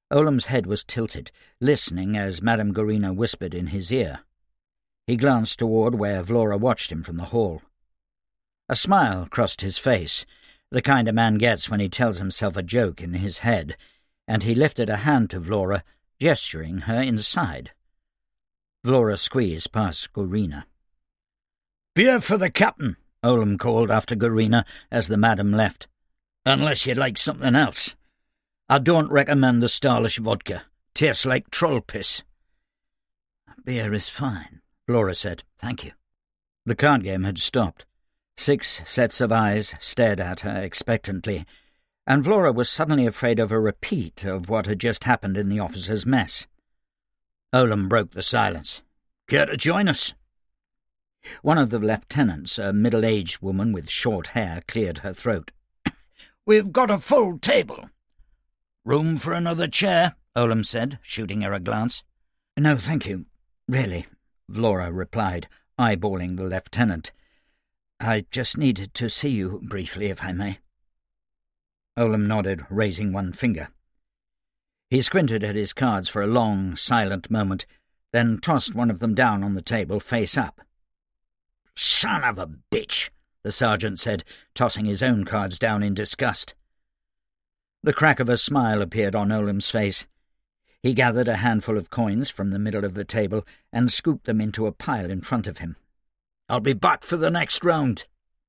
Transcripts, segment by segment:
Olam's head was tilted, listening as Madame Gorina whispered in his ear. He glanced toward where Vlora watched him from the hall. A smile crossed his face, the kind a man gets when he tells himself a joke in his head, and he lifted a hand to Vlora, gesturing her inside. Vlora squeezed past Gorina. "Beer for the captain," Olam called after Gorina as the madam left. "Unless you'd like something else. I don't recommend the Starlish vodka. Tastes like troll piss." "Beer is fine," Vlora said. "Thank you." The card game had stopped. 6 sets of eyes stared at her expectantly, and Vlora was suddenly afraid of a repeat of what had just happened in the officers' mess. Olam broke the silence. "Care to join us?" One of the lieutenants, a middle-aged woman with short hair, cleared her throat. "We've got a full table." "Room for another chair?" Olam said, shooting her a glance. "No, thank you. Really," Vlora replied, eyeballing the lieutenant. "I just needed to see you briefly, if I may." Olam nodded, raising one finger. He squinted at his cards for a long, silent moment, then tossed one of them down on the table, face up. "Son of a bitch," the sergeant said, tossing his own cards down in disgust. The crack of a smile appeared on Olam's face. He gathered a handful of coins from the middle of the table and scooped them into a pile in front of him. "I'll be back for the next round."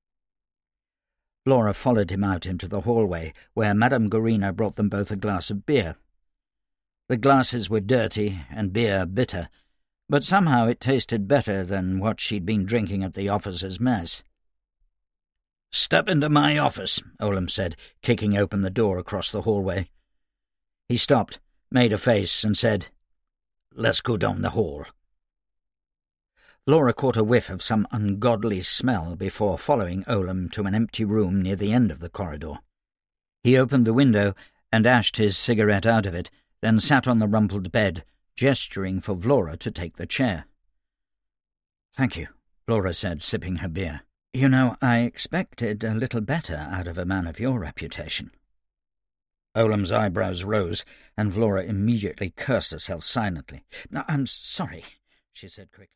Vlora followed him out into the hallway, where Madame Gorina brought them both a glass of beer. The glasses were dirty and beer bitter, but somehow it tasted better than what she'd been drinking at the officers' mess. "Step into my office," Olam said, kicking open the door across the hallway. He stopped, made a face, and said, "Let's go down the hall." Vlora caught a whiff of some ungodly smell before following Olam to an empty room near the end of the corridor. He opened the window and ashed his cigarette out of it, then sat on the rumpled bed, gesturing for Vlora to take the chair. "Thank you," Vlora said, sipping her beer. "You know, I expected a little better out of a man of your reputation." Olam's eyebrows rose, and Vlora immediately cursed herself silently. "I'm sorry," she said quickly.